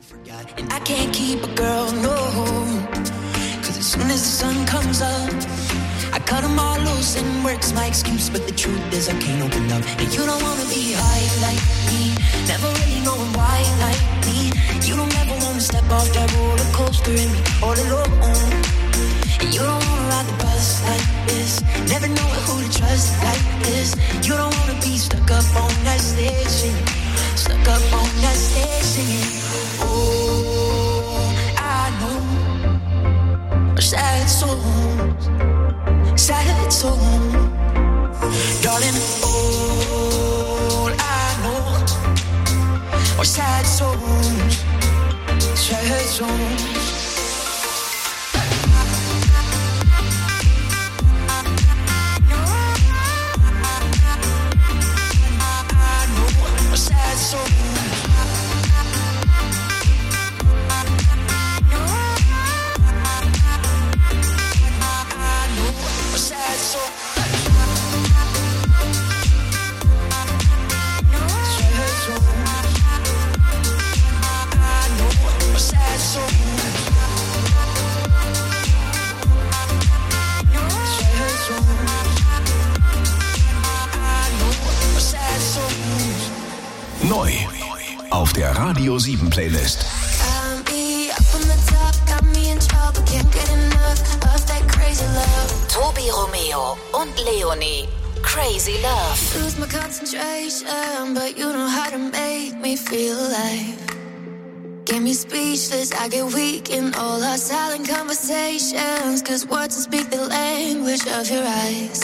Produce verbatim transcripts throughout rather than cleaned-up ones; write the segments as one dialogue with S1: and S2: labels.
S1: And I can't keep a girl, no. Cause as soon as the sun comes up, I cut them all loose and work's my excuse. But the truth is I can't open up. And you don't wanna be high like me, never really knowing why like me. You don't ever wanna step off that roller coaster and be all alone. And you don't wanna ride the bus like this, never know who to trust like this. You don't wanna be stuck up on that station, stuck up on that stage singing. Oh, I know sad songs, sad songs, darling. All I know are sad songs, sad songs.
S2: Neu auf der Radio sieben Playlist.
S3: Tobi Romeo und Leonie. Crazy Love.
S4: Lose my concentration, but you know how to make me feel alive. Get me speechless, I get weak in all our silent conversations. Cause words don't speak the language of your eyes.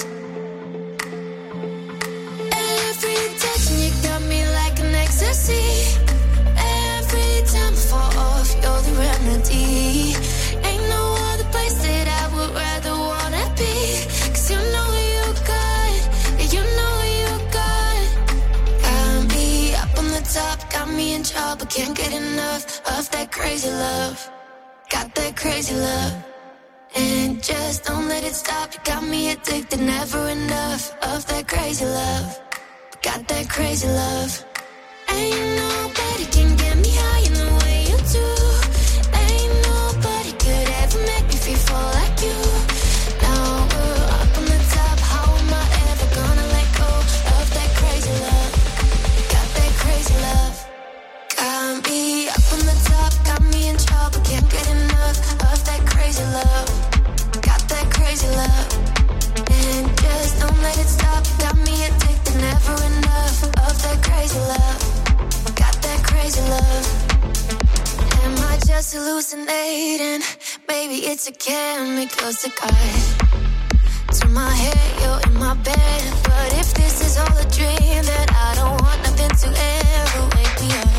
S4: Every touch and you got me like an ecstasy. Every time I fall off, you're the remedy. Ain't no other place that I would rather wanna be. Cause you know you got, you know you got. Got me up on the top, got me in trouble. Can't get enough of that crazy love. Got that crazy love. And just don't let it stop. You got me addicted, never enough of that crazy love. Got that crazy love. Ain't nobody can get me high in the way you do. Ain't nobody could ever make me feel fall like you. Now we're up on the top, how am I ever gonna let go of that crazy love? Got that crazy love. Got me up on the top, got me in trouble. Can't get enough of that crazy love. Got that crazy love. And just don't let it stop. Got me addicted, never enough of that crazy love. Got that crazy love. Am I just hallucinating? Maybe it's a chemical cigarette. To my head, you're in my bed. But if this is all a dream, then I don't want nothing to ever wake me up.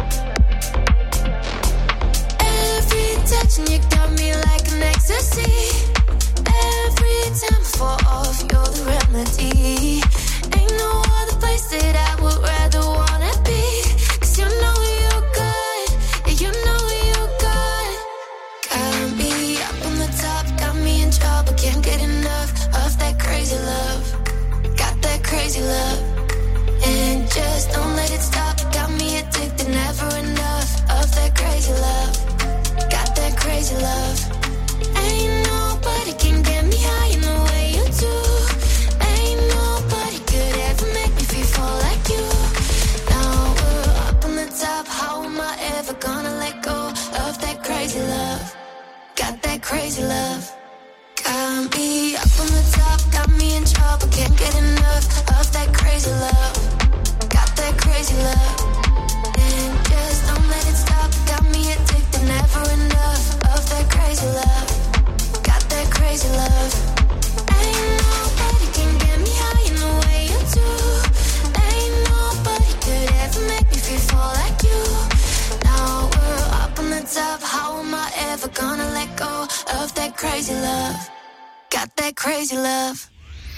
S4: Every touch and you got me like an ecstasy. Every time I fall off, you're the remedy. Ain't no other place that I would rather wanna be. Cause you know you got, you know you got. Got me up on the top, got me in trouble. Can't get enough of that crazy love. Got that crazy love. And just don't let it stop. Got me addicted, never enough of that crazy love. Got that crazy love. Ain't nobody can get me high in the way you do. Ain't nobody could ever make me feel fall like you. Now we're up on the top, how am I ever gonna let go of that crazy love? Got that crazy love. Got me up on the top, got me in trouble. Can't get enough of that crazy love. Got that crazy love. And just don't let it stop. Got me addicted, never enough of that crazy love. Got that crazy love. Ain't nobody can get me high in the way you do. Ain't nobody could ever make me feel fall like you. Now we're up on the top, how am I ever gonna let go of that crazy love? Got that crazy love.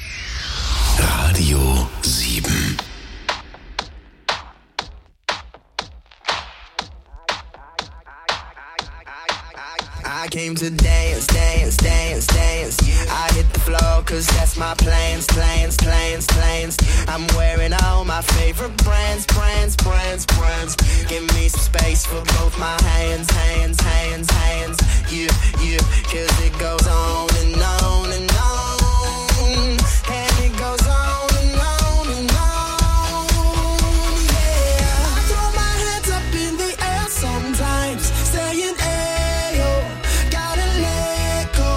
S2: Radio sieben.
S5: I I came to dance, dance, dance, dance. I hit the floor cause that's my plans, plans, plans, plans. I'm wearing all my favorite brands, brands, brands, brands. Give me some space for both my hands, hands, hands, hands. Yeah, yeah, cause it goes on and on and on. And it goes on and on and on. Yeah, I throw my hands up in the air sometimes, saying ayo, gotta let go.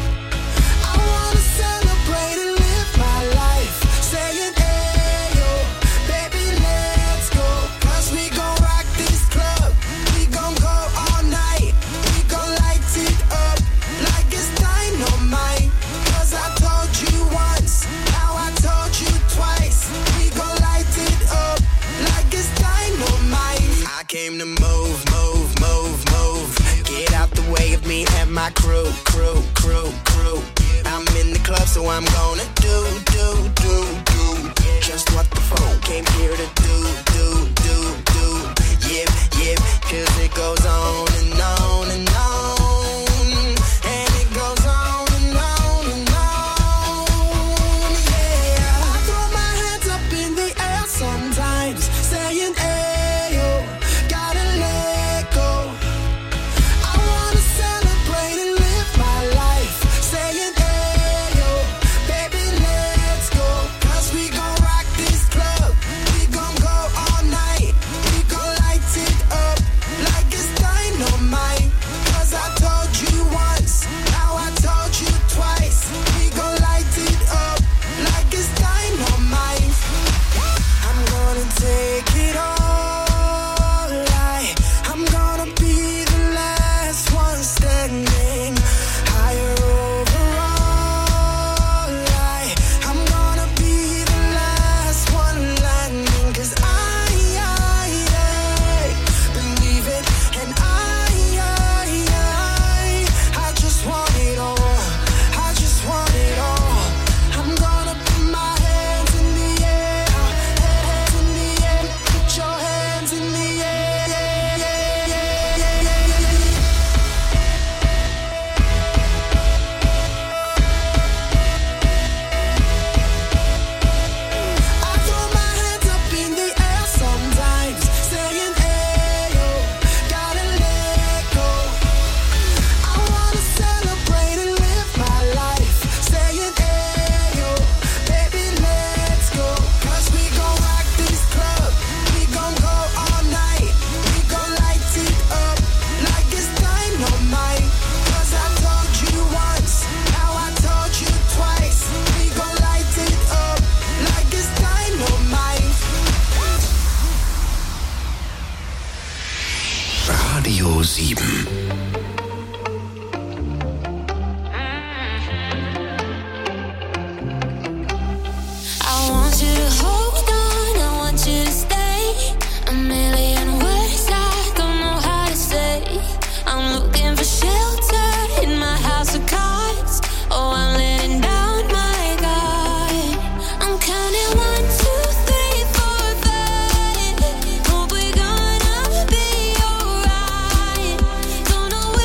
S5: I wanna celebrate and live my life, saying ayo, baby let's go. Cause we gon' rock this club, we gon' go all night. We gon' light it up like it's dynamite. Cause I told you once, now I told you twice. We gon' light it up like it's dynamite. I came to move, move, move, move. Get out the way of me and my crew, crew, crew, crew. I'm in the club, so I'm gonna do, do, do, do just what the folk came here to do, do, do, do. Yep, yep, cause it goes on and on and on. And it goes on and on and on. Yeah, I throw my hands up in the air sometimes, saying ayo, gotta let go. I wanna celebrate and live my life, saying ayo, baby let's go. Cause we gon' rock this club, we gon' go all night. We gon' light it up like it's dynamite. Cause I told you once, now I told you twice. We gon' light it up like it's dynamite. I'm gonna take it all, like I'm gonna be the last one standing. Higher overall, like I'm gonna be the last one landing. Cause I, I, I believe it, and I, I, I, I just want it all. I just want it all. I'm gonna put my hands in the air, hands in the air. Put your hands in the air. I throw my hands up in the air sometimes, saying ayo, gotta let go. I wanna celebrate and live my life, saying ayo, baby let's go. Cause we gon' rock this club, we gon' go all night. We gon' light it up like it's dynamite. Cause I told you once, now I told you twice. We gon' light it up like it's dynamite.
S2: Radio sieben.
S4: I want you to hold on, I want you to stay. A million words I don't know how to say. I'm looking for shelter in my house of cards. Oh, I'm letting down my guard. I'm counting one, two, three, four, five. Hope we're gonna be alright. Don't know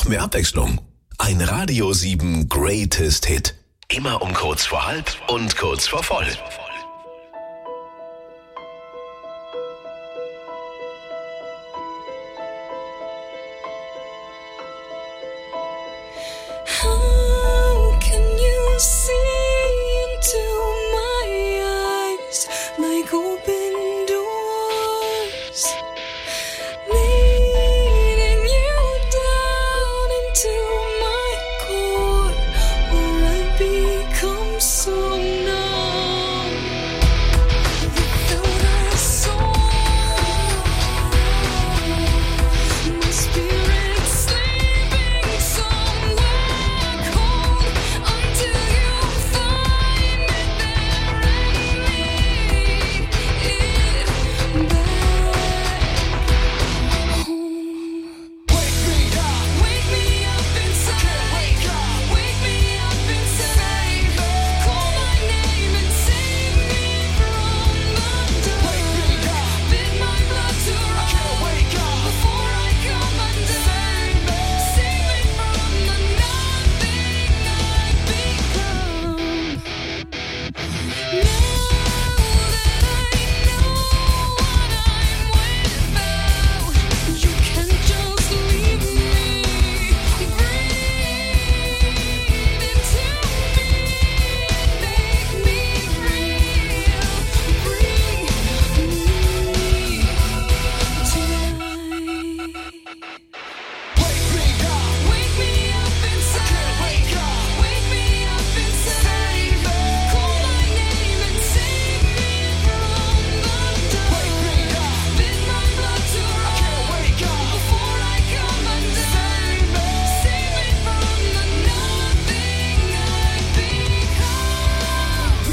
S2: noch mehr Abwechslung? Ein Radio sieben Greatest Hit. Immer um kurz vor halb und kurz vor voll.
S6: How can you see into my eyes like open doors, leading you down into my core, where I become so numb without a soul. My spirit sleeping somewhere cold until you find it there and lead it back home. Wake me up, wake me up inside. Wake up, wake me up inside. Call my name and save me from the dark. Wake me up, bid my blood to run wake up before I come undone. Save me from the nothing I've become. Now that I know what I'm without, you can't just leave me. Breathe into me, make me real. Bring me tonight. Wake me up, wake me up inside. Wake up, wake me up inside. Call my name and save me from the dark. Wake me up, bid my blood to run wake up before I come undone. Save me from the nothing I've become.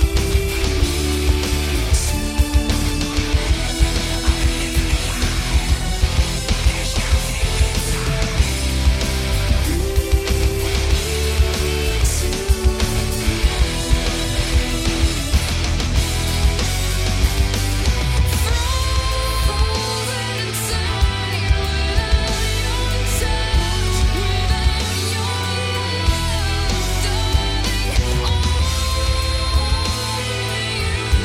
S6: Frozen inside without your touch, without your love, darling. Only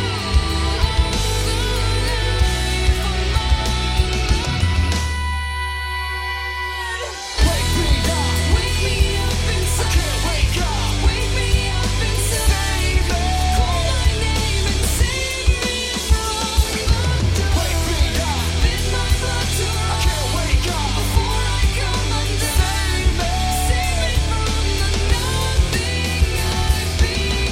S6: you, wake me up, wake me up inside. Wake up, wake me up inside. Call my name and save me from the dark. Wake me up, bid my blood to run wake up before I come undone. Save me from the nothing I've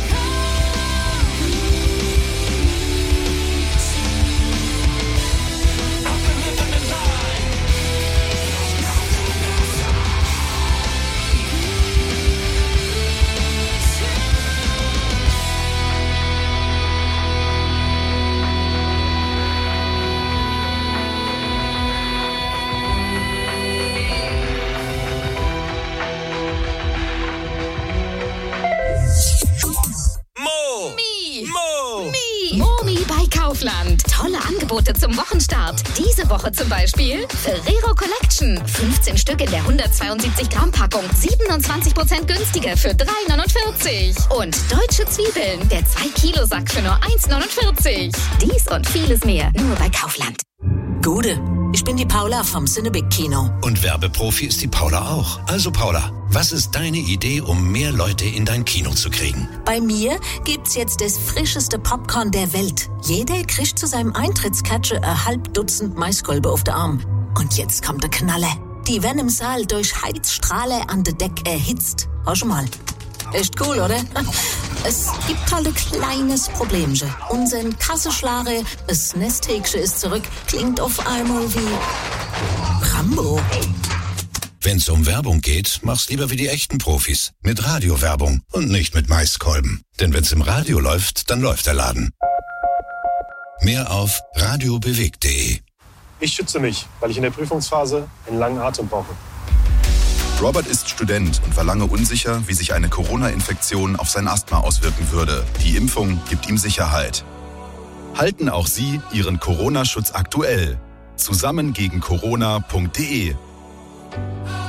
S7: Mo! Mo!
S3: Momi bei Kaufland. Tolle Angebote zum Wochenstart. Diese Woche zum Beispiel Ferrero Collection. fünfzehn Stück in der hundertzweiundsiebzig Gramm Packung. siebenundzwanzig Prozent günstiger für drei neunundvierzig. Und deutsche Zwiebeln. Der zwei Kilo Sack für nur eins neunundvierzig. Dies und vieles mehr nur bei Kaufland.
S8: Gude, ich bin die Paula vom Cinebig Kino.
S2: Und Werbeprofi ist die Paula auch. Also Paula, was ist deine Idee, um mehr Leute in dein Kino zu kriegen?
S8: Bei mir gibt's jetzt das frischeste Popcorn der Welt. Jeder kriegt zu seinem Eintrittscatcher ein halb Dutzend Maiskolbe auf den Arm. Und jetzt kommt der Knaller. Die werden im Saal durch Heizstrahler an der Deck erhitzt. Hör schon mal. Echt cool, oder? Es gibt halt ein kleines Problemchen. Unser Kassenschlager, das Nesthäkchen ist zurück, klingt auf einmal wie Rambo.
S2: Wenn's um Werbung geht, mach's lieber wie die echten Profis. Mit Radiowerbung und nicht mit Maiskolben. Denn wenn's im Radio läuft, dann läuft der Laden. Mehr auf radiobewegt punkt de.
S9: Ich schütze mich, weil ich in der Prüfungsphase einen langen Atem brauche.
S10: Robert ist Student und war lange unsicher, wie sich eine Corona-Infektion auf sein Asthma auswirken würde. Die Impfung gibt ihm Sicherheit. Halten auch Sie Ihren Corona-Schutz aktuell. Zusammen gegen Corona punkt de.